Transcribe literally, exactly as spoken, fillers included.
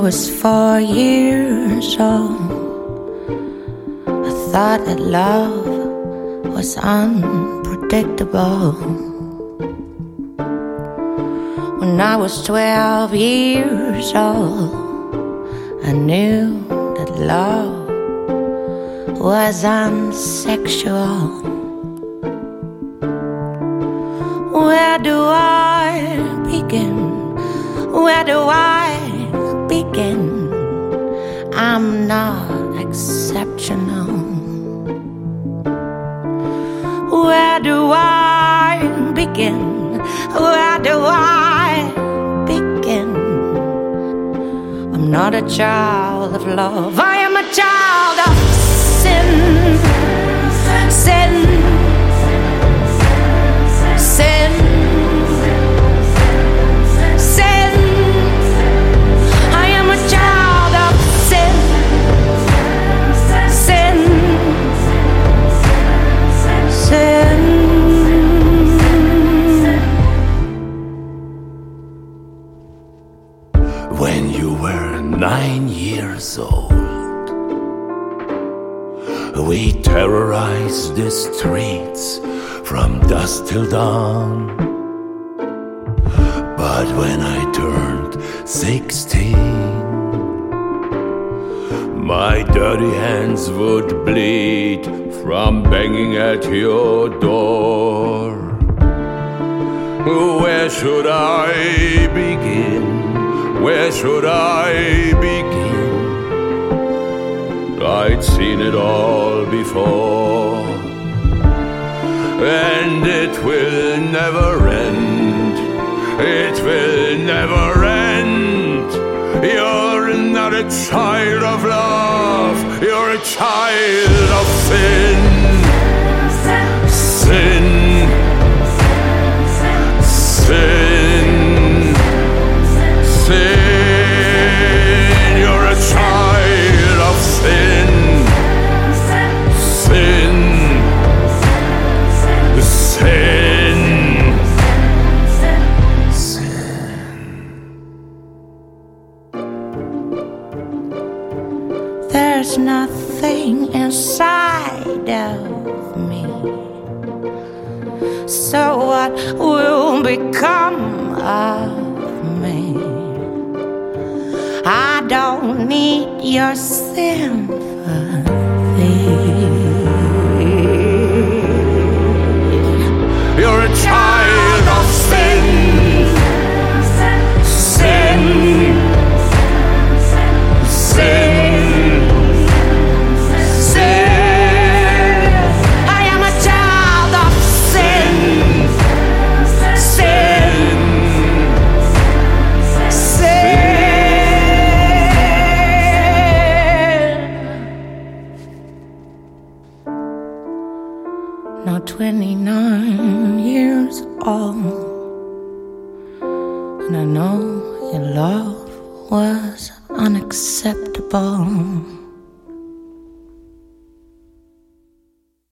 was four years old, I thought that love was unpredictable. When I was twelve years old, I knew that love was unsexual. Where do I begin? Where do I begin? I'm not exceptional. Where do I begin? Where do I begin? I'm not a child of love. I am a child of sin. Sin. Sin. Sin. I am a child of sin. Sin. Sin. When you were nine years old, we terrorized the streets from dusk till dawn. But when I turned sixteen, my dirty hands would bleed from banging at your door. Where should I begin? Where should I begin? I'd seen it all before, and it will never end. It will never end. You're not a child of love. You're a child of sin. Sin. Sin. Sin. You're a child of sin. Sin. Sin. Sin. There's nothing inside of me, so what will become of me? I don't need your sympathy. You're a child of sin. Sin. Sin. Sin. I am a child of sin. Sin. Sin. Now twenty-nine years old, and I know your love was unacceptable.